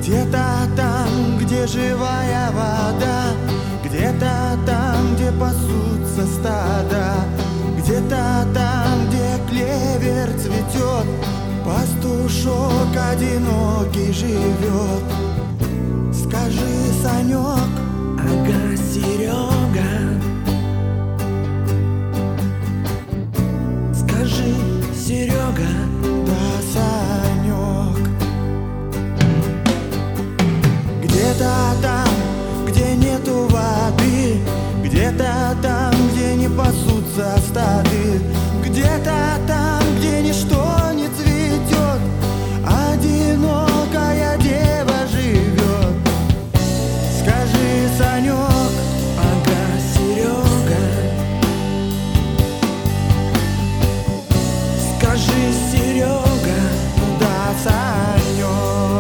Где-то там, где живая вода, где-то там, где пасутся стада, где-то там, где клевер цветет, пастушок одинокий живет. Скажи, Санек. Ага, Серега. Скажи, Серега. Да, Санек. Где-то там, где нету воды, где-то там, где не пасутся стады, где-то там, где ничто не цветет, одинокая дева живет. Скажи, Санек. Ага, Серега. Скажи, Серега. Да, Санек.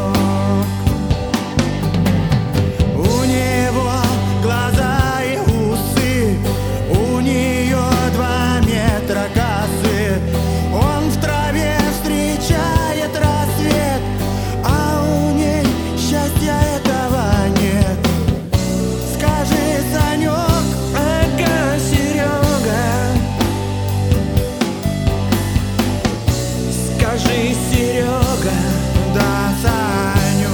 У него глаза и усы, у нее 2 метра косы. Он в траве встречает рассвет, а у ней счастья этого нет. Скажи, Санек. Ага, Серега. Скажи, Серега. Да, Санек.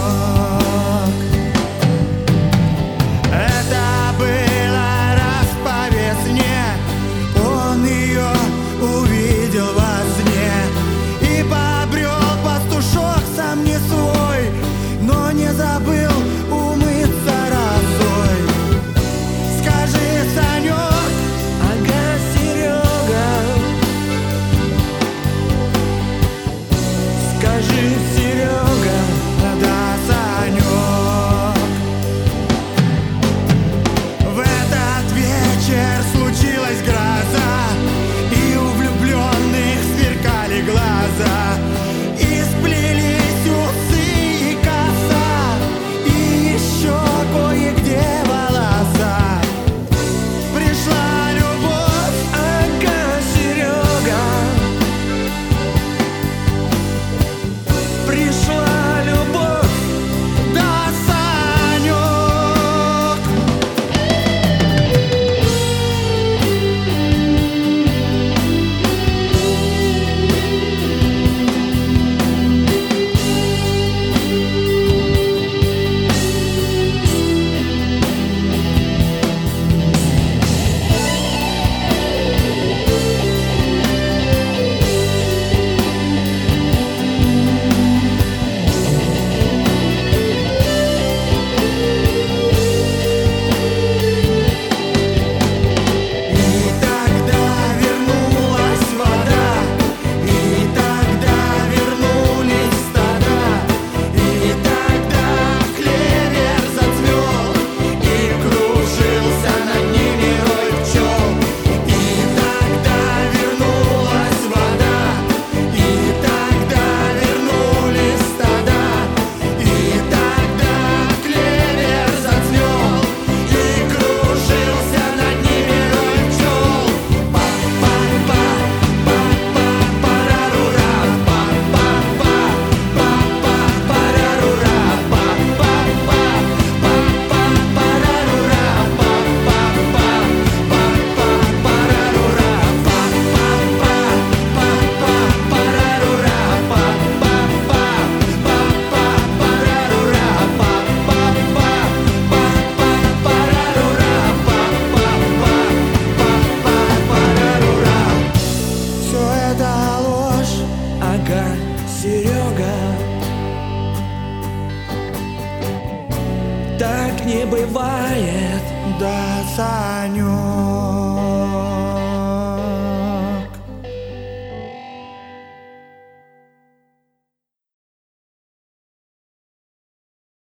Это было раз по весне, он ее увидел во сне, и побрел пастушок сам не свой, но не забыл умыться росой. Скажи, Санек. Ага, Серега. Скажи, Серега. Да, Санек. В этот вечер случилась гроза, и у влюбленных сверкали глаза, и сплелись усы и коса, и еще кое-где волоса. Пришла любовь. Ага, Серега. Пришла любовь. Да, Санек. И тогда вернулась вода, и тогда вернулись стада, и тогда клевер зацвел, и кружился над ними рой пчел. И тогда вернулась вода, и тогда вернулись стада, и тогда клевер зацвел, и кружился над ними рой пчел. Па-па-па, па-па-парарура, па-па-па, па-па-парарура, па-па-па, па-па-парарура, па-па-па, па-па-парарура, па-па-па, па-па-парарура, па-па-па, па-па-парарура, па-па-па-парарура. Все это ложь. Ага, Серега. Так не бывает. Да, Санек.